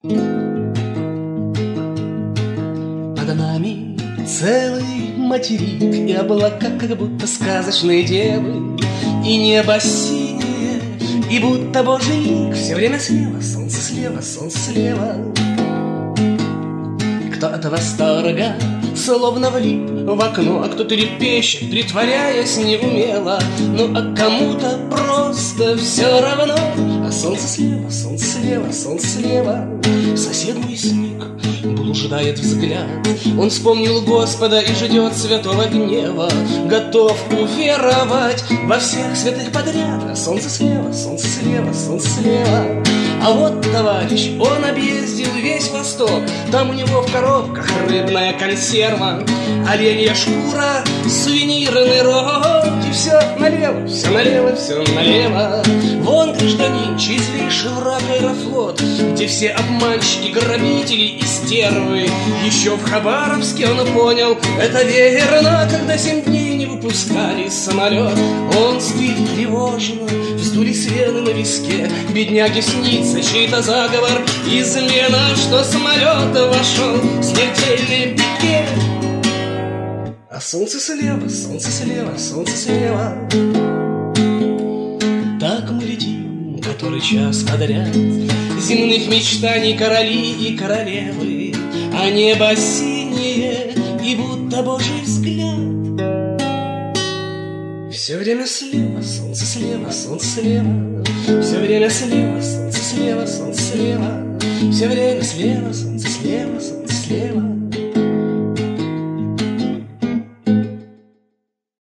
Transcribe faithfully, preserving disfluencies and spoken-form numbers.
Под нами целый материк, и облака, как будто сказочные девы, и небо синее, и будто Божий лик. Все время слева, солнце слева, солнце слева. Кто от восторга словно влип в окно, а кто трепещет, притворяясь неумело. Ну а кому-то просто все равно. А солнце слева, солнце слева, солнце слева. Сосед мой сник, блуждает взгляд. Он вспомнил Господа и ждет святого гнева. Готов уверовать во всех святых подряд. А солнце слева, солнце слева, солнце слева. А вот товарищ, он объездил весь Восток. Там у него в коробках рыбная консерва, оленья шкура, сувенирный рог. И все налево, все налево, все налево. Вон гражданин, числейший враг Аэрофлот, где все обманщики, грабители и стервы. Еще в Хабаровске он понял, это верно, когда семь дней не выпускали самолет. Он спит тревожно, вздулись вены на виске. Бедняге снится чей-то заговор, измена, что самолет вошел в смертельный пике. А солнце слева, солнце слева, солнце слева. Так мы летим, который час подряд, земных мечтаний короли и королевы, а небо синее, и будто Божий взгляд. Все время слева, солнце слева, солнце слева. Все время слева, солнце слева, солнце слева. Все время слева, солнце слева, солнце слева.